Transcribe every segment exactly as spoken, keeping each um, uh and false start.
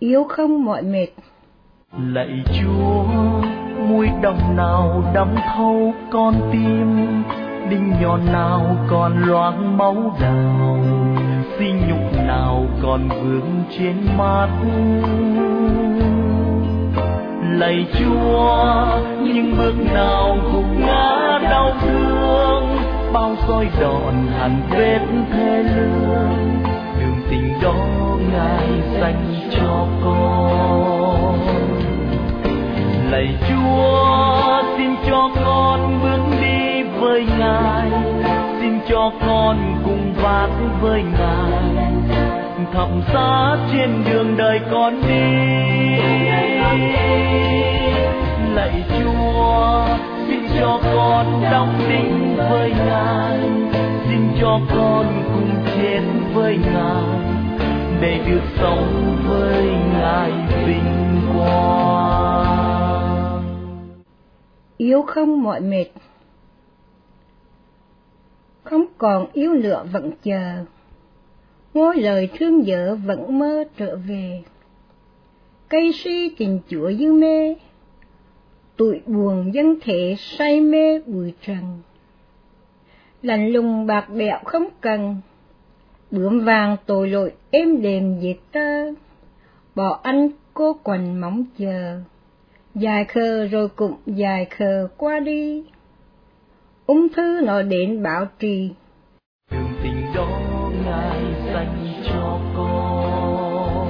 Yêu không mỏi mệt. Lạy Chúa, muối đồng nào đắm thâu con tim, đinh nhọn nào còn loáng máu đào, xi nhục nào còn vương trên mắt. Lạy Chúa, những bước nào gục ngã đau thương, bao soi đòn hằn vết thê lương, đường tình đó Ngài dành cho con. Lạy Chúa, xin cho con bước đi với Ngài, xin cho con cùng vác với Ngài, thập giá trên đường đời con đi. Lạy Chúa, xin cho con đóng đinh với Ngài, xin cho con cùng chết với Ngài, để được sống với Ngài vinh quang. Yêu không mỏi mệt. Không còn yêu nữa vẫn chờ, ngôi lời thương nhớ vẫn mơ trở về. Cây si tình Chúa như mê, tụi buồn dân thể say mê bụi trần. Lạnh lùng bạc bẽo không cần, bướm vàng tội lỗi êm đềm dệt tơ, bỏ ăn cô quần mong chờ, dài khờ rồi cũng dài khờ qua đi. Ung thư nó đến bảo trì, đường tình đó Ngài dành cho con.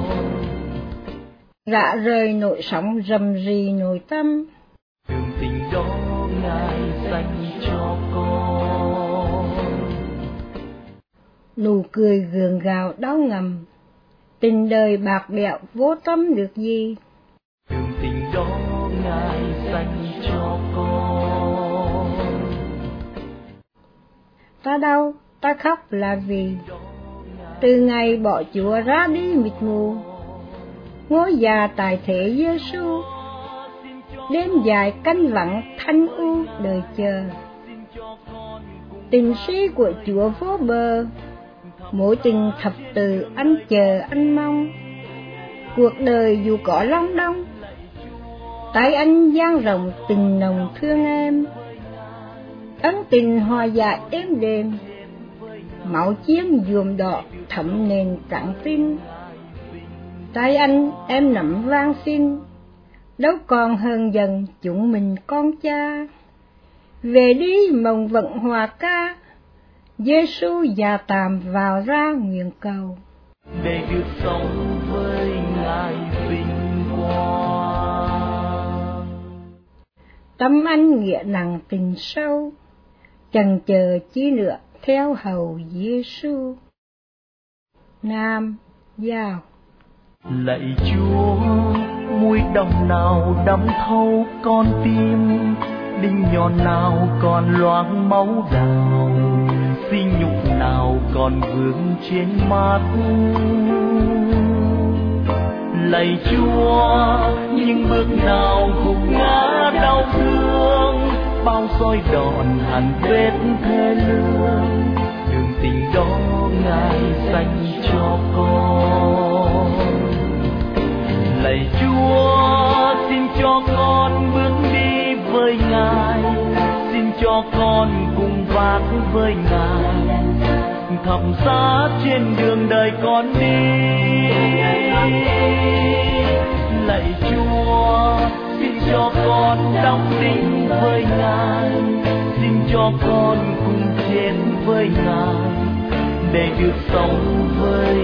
rã rời nỗi sóng rầm rì nội tâm, đường tình đó Ngài dành cho con. nụ cười gượng gạo đau ngầm, tình đời bạc bẽo vô tâm được gì. Đường tình đó Ngài dành cho con. Ta đau, ta khóc là vì từ ngày bỏ Chúa ra đi mịt mù, ngôi già tài thể Giêsu, đêm dài canh vắng thanh u đời chờ. Tình si của Chúa vô bờ, mối tình thập từ anh chờ anh mong. Cuộc đời dù có long đong, tay anh dang rộng tình nồng thương em. Ân tình hòa giải êm đềm, máu chiến nhuộm đỏ thấm nền trắng tinh. Tay anh em nắm vang xin, đâu còn hơn dần chúng mình con cha. Về đi mộng vận hòa ca, Giêsu già tạm vào ra nguyện cầu, để được sống với Ngài vinh quang. Tâm anh nghĩa nặng tình sâu, chần chờ chi nữa theo hầu Giêsu. Nam Giao. Lạy Chúa, muối đồng nào đắm thâu con tim, đinh nhọn nào còn loáng máu đào, xi nhục nào còn vương trên mắt. Lạy Chúa, những bước nào gục ngã đau thương, bao soi đòn hằn vết thê lương, đường tình đó Ngài dành cho con. Lạy Chúa, xin cho con bước đi với Ngài, xin cho con cùng vác với Ngài, thập giá trên đường đời con đi. Lạy Chúa, xin cho con đóng đinh với Ngài, xin cho con cùng chết với Ngài, để được sống với